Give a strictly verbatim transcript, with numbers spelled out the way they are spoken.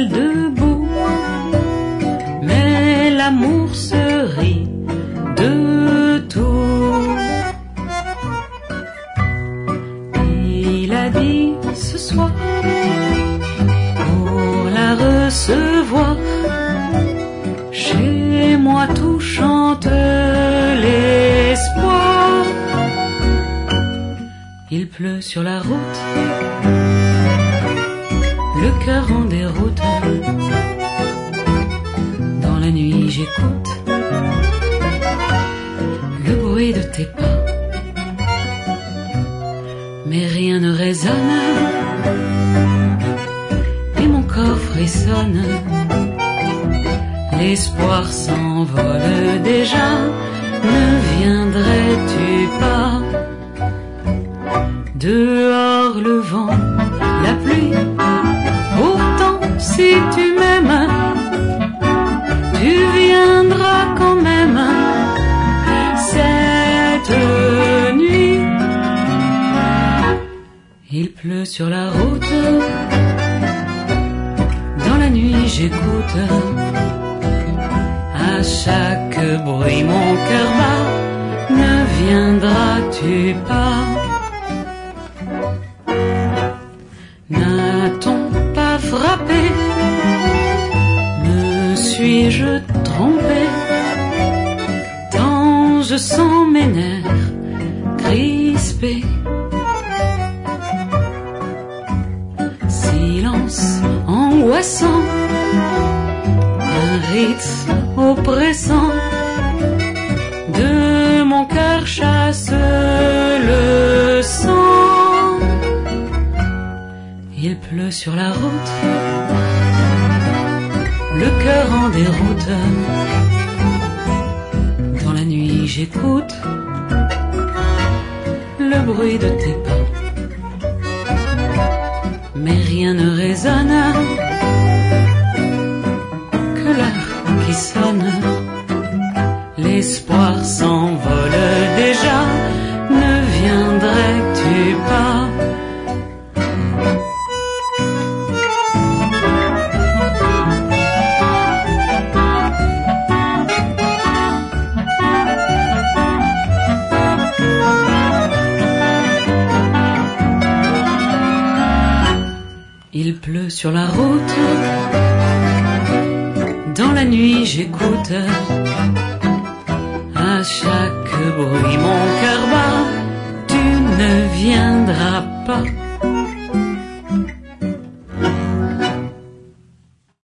seul debout, mais l'amour se rit de tout. Il a dit ce soir, pour la recevoir, chez moi tout chante l'espoir. Il pleut sur la route, le cœur en déroute. Dans la nuit j'écoute le bruit de tes pas, mais rien ne résonne et mon corps frissonne. L'espoir s'envole déjà, ne viendrais-tu pas? Dehors le vent, la pluie, pourtant si tu m'aimes, tu viendras quand même cette nuit. Il pleut sur la route, dans la nuit j'écoute. À chaque bruit mon cœur bat, ne viendras-tu pas? N'a-t-on pas frappé? Me suis-je trompé? Tant je sens mes nerfs crispés. Silence angoissant, un rythme oppressant de mon cœur chasse le sang. Il pleut sur la route, le cœur en déroute. Dans la nuit j'écoute le bruit de tes pas, mais rien ne résonne que l'heure qui sonne. L'espoir s'envole déjà, ne viendrais-tu pas? Il pleut sur la route, dans la nuit j'écoute. À chaque bruit mon cœur